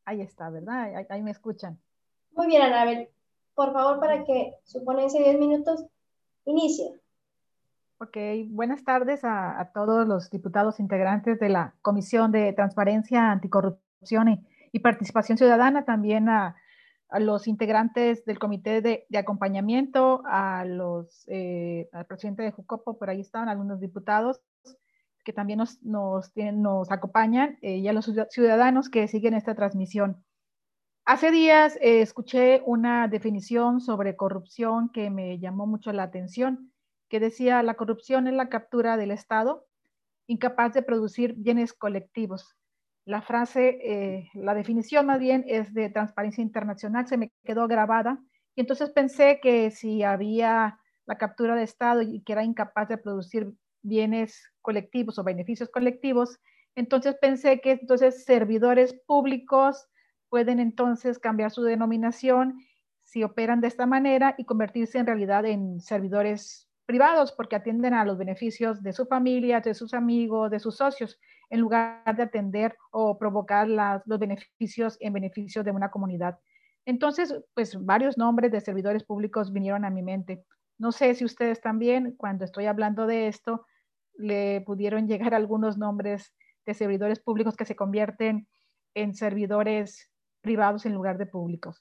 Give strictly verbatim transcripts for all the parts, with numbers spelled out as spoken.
Ahí está, ¿verdad? Ahí, ahí me escuchan. Muy bien, Anabel. Por favor, para que su ponencia de diez minutos inicie. Ok, buenas tardes a, a todos los diputados integrantes de la Comisión de Transparencia, Anticorrupción y, y Participación Ciudadana, también a, a los integrantes del Comité de, de Acompañamiento, a los, eh, al presidente de Jucopo, por ahí están algunos diputados que también nos, nos, tienen, nos acompañan, eh, y a los ciudadanos que siguen esta transmisión. Hace días eh, escuché una definición sobre corrupción que me llamó mucho la atención, que decía: la corrupción es la captura del Estado, incapaz de producir bienes colectivos. La frase, eh, la definición más bien es de Transparencia Internacional, se me quedó grabada, y entonces pensé que si había la captura de Estado y que era incapaz de producir bienes colectivos o beneficios colectivos, entonces pensé que entonces servidores públicos pueden entonces cambiar su denominación si operan de esta manera y convertirse en realidad en servidores privados, porque atienden a los beneficios de su familia, de sus amigos, de sus socios, en lugar de atender o provocar las, los beneficios en beneficio de una comunidad. Entonces, pues varios nombres de servidores públicos vinieron a mi mente. No sé si ustedes también, cuando estoy hablando de esto, le pudieron llegar algunos nombres de servidores públicos que se convierten en servidores privados en lugar de públicos.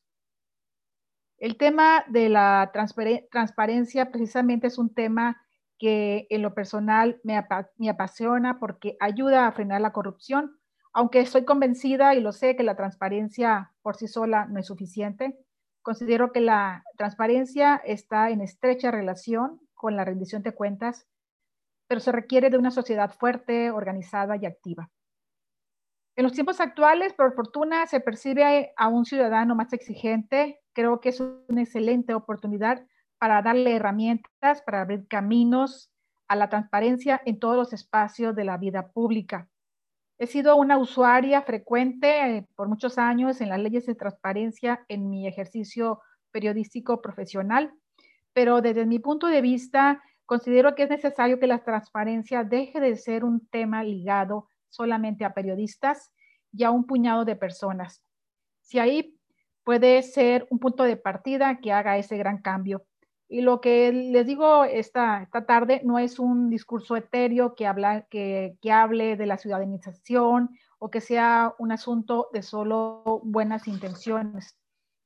El tema de la transparencia precisamente es un tema que en lo personal me, ap me apasiona porque ayuda a frenar la corrupción, aunque estoy convencida y lo sé que la transparencia por sí sola no es suficiente. Considero que la transparencia está en estrecha relación con la rendición de cuentas, pero se requiere de una sociedad fuerte, organizada y activa. En los tiempos actuales, por fortuna, se percibe a un ciudadano más exigente. Creo que es una excelente oportunidad para darle herramientas, para abrir caminos a la transparencia en todos los espacios de la vida pública. He sido una usuaria frecuente eh, por muchos años en las leyes de transparencia en mi ejercicio periodístico profesional, pero desde mi punto de vista considero que es necesario que la transparencia deje de ser un tema ligado solamente a periodistas y a un puñado de personas. Si ahí puede ser un punto de partida que haga ese gran cambio. Y lo que les digo esta, esta tarde no es un discurso etéreo que, habla, que, que hable de la ciudadanización o que sea un asunto de solo buenas intenciones.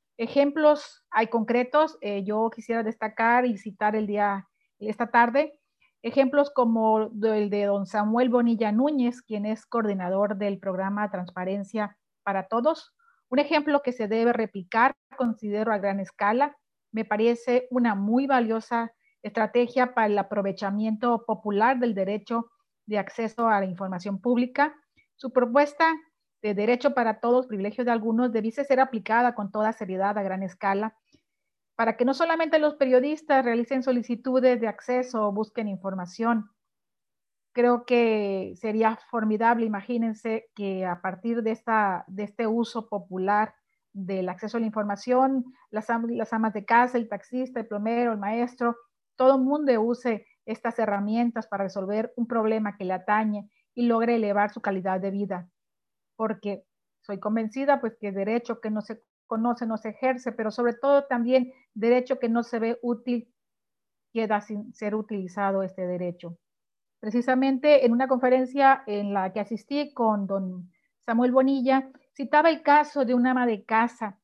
Ejemplos hay concretos, eh, yo quisiera destacar y citar el día, esta tarde, ejemplos como el de don Samuel Bonilla Núñez, quien es coordinador del programa Transparencia para Todos. Un ejemplo que se debe replicar, considero a gran escala, me parece una muy valiosa estrategia para el aprovechamiento popular del derecho de acceso a la información pública. Su propuesta de derecho para todos, privilegio de algunos, debiese ser aplicada con toda seriedad a gran escala, para que no solamente los periodistas realicen solicitudes de acceso o busquen información. Creo que sería formidable, imagínense, que a partir de, esta, de este uso popular del acceso a la información, las, las amas de casa, el taxista, el plomero, el maestro, todo el mundo use estas herramientas para resolver un problema que le atañe y logre elevar su calidad de vida, porque soy convencida pues que derecho que no se conoce no se ejerce, pero sobre todo también derecho que no se ve útil queda sin ser utilizado este derecho. Precisamente en una conferencia en la que asistí con don Samuel Bonilla, citaba el caso de una ama de casa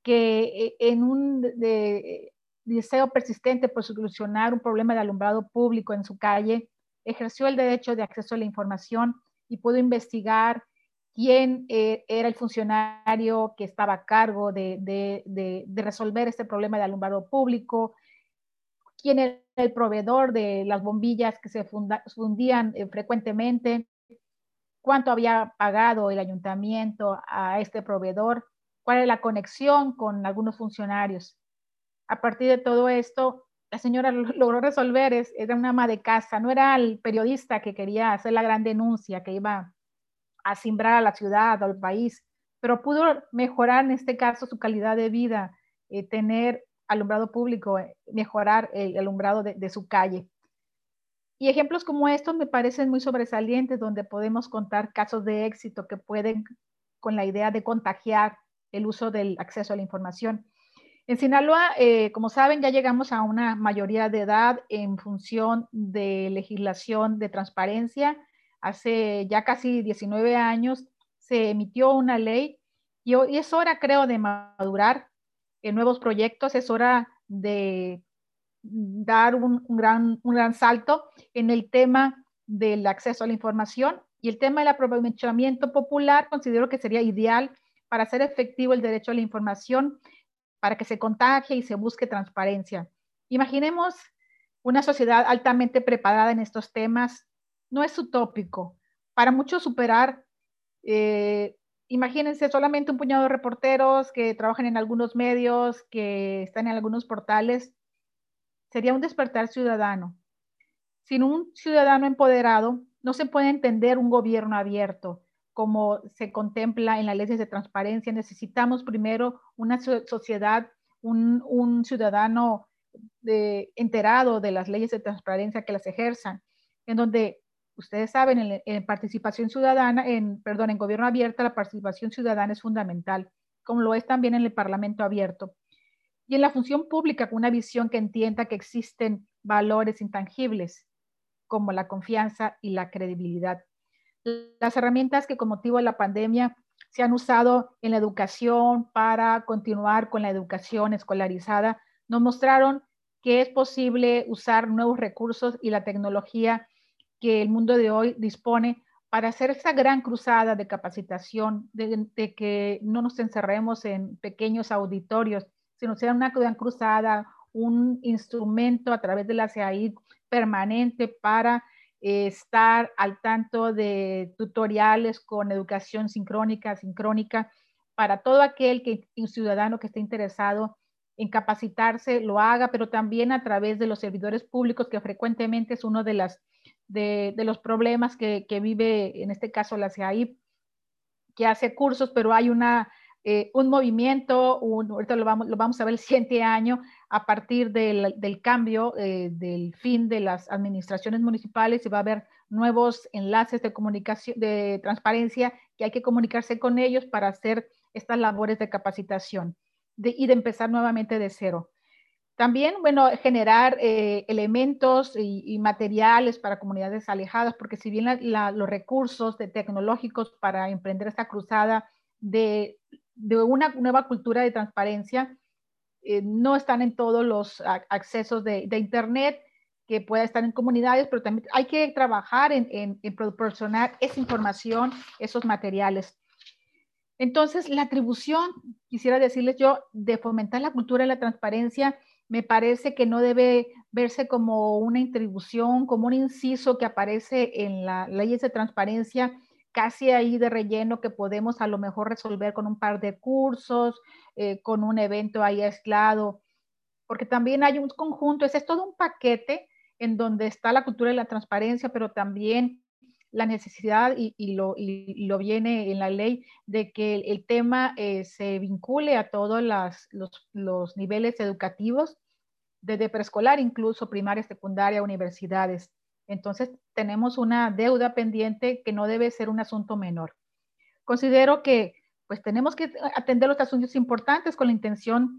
que en un de, deseo persistente por solucionar un problema de alumbrado público en su calle, ejerció el derecho de acceso a la información y pudo investigar quién eh, era el funcionario que estaba a cargo de, de, de, de resolver este problema de alumbrado público, quién era el proveedor de las bombillas que se funda, fundían eh, frecuentemente, cuánto había pagado el ayuntamiento a este proveedor, cuál era la conexión con algunos funcionarios. A partir de todo esto, la señora logró resolver, es, era una ama de casa, no era el periodista que quería hacer la gran denuncia, que iba a simbrar a la ciudad o al país, pero pudo mejorar en este caso su calidad de vida, eh, tener alumbrado público, eh, mejorar el alumbrado de, de su calle. Y ejemplos como estos me parecen muy sobresalientes, donde podemos contar casos de éxito que pueden, con la idea de contagiar el uso del acceso a la información. En Sinaloa, eh, como saben, ya llegamos a una mayoría de edad en función de legislación de transparencia. Hace ya casi diecinueve años se emitió una ley y, y es hora, creo, de madurar en nuevos proyectos, es hora de dar un, un, gran, un gran salto en el tema del acceso a la información y el tema del aprovechamiento popular. Considero que sería ideal para hacer efectivo el derecho a la información, para que se contagie y se busque transparencia. Imaginemos una sociedad altamente preparada en estos temas. No es utópico. Para muchos superar, eh, imagínense solamente un puñado de reporteros que trabajan en algunos medios, que están en algunos portales. Sería un despertar ciudadano. Sin un ciudadano empoderado, no se puede entender un gobierno abierto, como se contempla en las leyes de transparencia. Necesitamos primero una sociedad, un, un ciudadano de, enterado de las leyes de transparencia que las ejerzan, en donde ustedes saben, en, en participación ciudadana, en, perdón, en gobierno abierto, la participación ciudadana es fundamental, como lo es también en el Parlamento abierto. Y en la función pública, con una visión que entienda que existen valores intangibles, como la confianza y la credibilidad. Las herramientas que con motivo de la pandemia se han usado en la educación para continuar con la educación escolarizada nos mostraron que es posible usar nuevos recursos y la tecnología que el mundo de hoy dispone para hacer esa gran cruzada de capacitación, de, de que no nos encerremos en pequeños auditorios, sino sea una gran cruzada, un instrumento a través de la C A I permanente para eh, estar al tanto de tutoriales con educación sincrónica, sincrónica, para todo aquel que, un ciudadano que esté interesado en capacitarse, lo haga, pero también a través de los servidores públicos, que frecuentemente es uno de, las, de, de los problemas que, que vive, en este caso, la C A I, que hace cursos, pero hay una eh, un movimiento, un, ahorita lo vamos, lo vamos a ver el siguiente año, a partir del, del cambio, eh, del fin de las administraciones municipales, y va a haber nuevos enlaces de comunicación, de transparencia, que hay que comunicarse con ellos para hacer estas labores de capacitación de, y de empezar nuevamente de cero. También, bueno, generar eh, elementos y, y, materiales para comunidades alejadas, porque si bien la, la, los recursos de tecnológicos para emprender esta cruzada de, de una nueva cultura de transparencia eh, no están en todos los accesos de, de Internet, que pueda estar en comunidades, pero también hay que trabajar en, en, en proporcionar esa información, esos materiales. Entonces, la atribución, quisiera decirles yo, de fomentar la cultura de la transparencia, me parece que no debe verse como una atribución, como un inciso que aparece en las leyes de transparencia, casi ahí de relleno, que podemos a lo mejor resolver con un par de cursos, eh, con un evento ahí aislado, porque también hay un conjunto, ese es todo un paquete en donde está la cultura de la transparencia, pero también la necesidad, y, y, lo, y, lo viene en la ley, de que el, el tema eh, se vincule a todos las, los, los niveles educativos, desde preescolar, incluso primaria, secundaria, universidades. Entonces, tenemos una deuda pendiente que no debe ser un asunto menor. Considero que pues tenemos que atender los asuntos importantes con la intención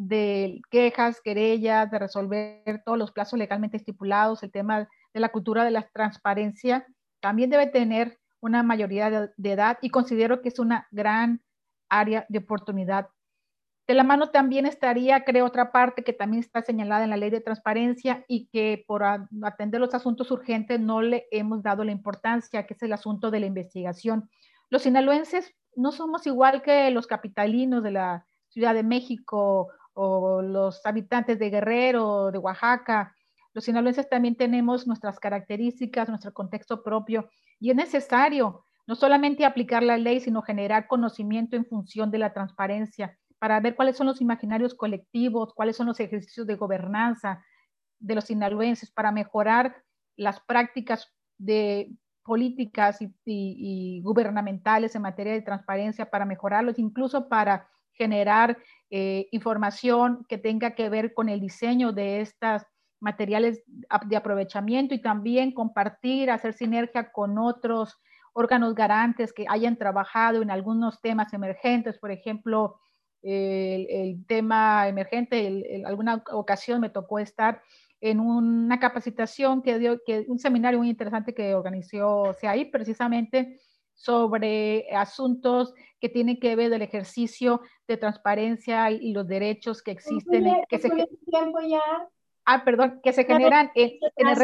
de quejas, querellas, de resolver todos los plazos legalmente estipulados. El tema de la cultura de la transparencia también debe tener una mayoría de, de edad, y considero que es una gran área de oportunidad. De la mano también estaría, creo, otra parte que también está señalada en la ley de transparencia y que por atender los asuntos urgentes no le hemos dado la importancia, que es el asunto de la investigación. Los sinaloenses no somos igual que los capitalinos de la Ciudad de México o los habitantes de Guerrero, de Oaxaca. Los sinaloenses también tenemos nuestras características, nuestro contexto propio, y es necesario no solamente aplicar la ley, sino generar conocimiento en función de la transparencia, para ver cuáles son los imaginarios colectivos, cuáles son los ejercicios de gobernanza de los sinaloenses, para mejorar las prácticas de políticas y, y, y gubernamentales en materia de transparencia, para mejorarlos, incluso para generar eh, información que tenga que ver con el diseño de estas materiales de aprovechamiento, y también compartir, hacer sinergia con otros órganos garantes que hayan trabajado en algunos temas emergentes, por ejemplo, el, el tema emergente, el, el, alguna ocasión me tocó estar en una capacitación que dio, que un seminario muy interesante que organizó C A I precisamente sobre asuntos que tienen que ver del ejercicio de transparencia y, y los derechos que existen, en, que se, tiempo ya. ah, perdón, que se generan en, en el